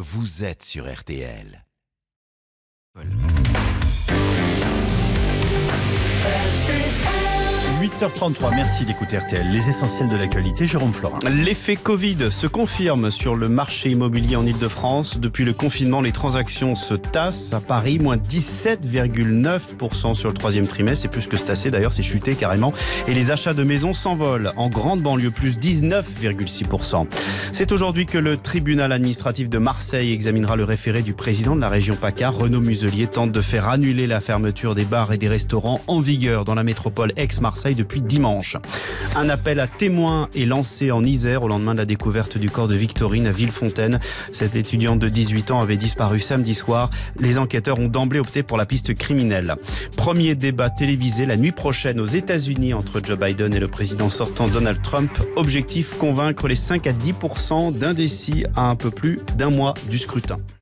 vous êtes sur RTL. 8h33, merci d'écouter RTL. Les essentiels de l'actualité, Jérôme Florin. L'effet Covid se confirme sur le marché immobilier en Ile-de-France. Depuis le confinement, les transactions se tassent. À Paris, moins 17,9% sur le troisième trimestre. C'est plus que se tasser, d'ailleurs, c'est chuté carrément. Et les achats de maisons s'envolent. En grande banlieue, plus 19,6%. C'est aujourd'hui que le tribunal administratif de Marseille examinera le référé du président de la région PACA. Renaud Muselier tente de faire annuler la fermeture des bars et des restaurants en vigueur dans la métropole ex-Marseille depuis dimanche. Un appel à témoins est lancé en Isère au lendemain de la découverte du corps de Victorine à Villefontaine. Cette étudiante de 18 ans avait disparu samedi soir. Les enquêteurs ont d'emblée opté pour la piste criminelle. Premier débat télévisé la nuit prochaine aux États-Unis entre Joe Biden et le président sortant Donald Trump. Objectif, convaincre les 5 à 10% d'indécis à un peu plus d'un mois du scrutin.